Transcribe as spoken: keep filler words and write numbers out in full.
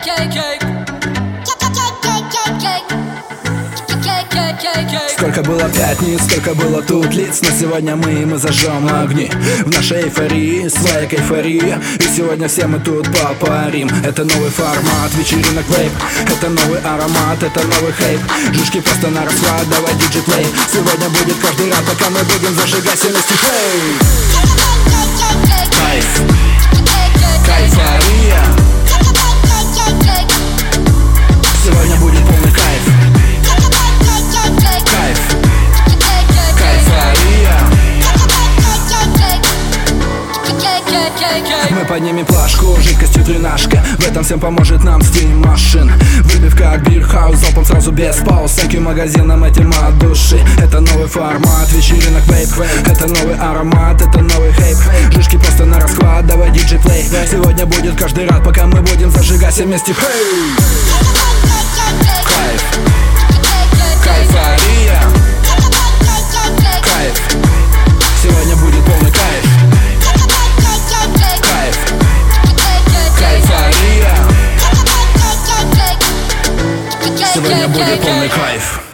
Сколько было пятниц, сколько было тут лиц, но сегодня мы, мы зажжем огни в нашей эйфории, своя кайфория. И сегодня все мы тут попарим. Это новый формат вечеринок вейп, это новый аромат, это новый хейп. Жишки просто на расклад, давай диджей плей. Сегодня будет каждый раз, пока мы будем зажигать все вместе. Хей! Кайф, кайфория. Сегодня будет полный кайф. Кайф, кайфория. Мы поднимем плашку жидкостью тренажка. В этом всем поможет нам Steam Machine. Выпивка от бирхаус, залпом сразу без пауз. Thank you магазинам этим от души. Это новый формат вечеринок вейп. Это новый аромат, это новый хейп. Жишки просто на расклад, давай диджей плей. Сегодня будет каждый раз, пока мы будем зажигать все вместе. Hey! Кайф, кайфория. Кайф, сегодня будет полный кайф. Кайф, кайфория. Сегодня будет полный кайф.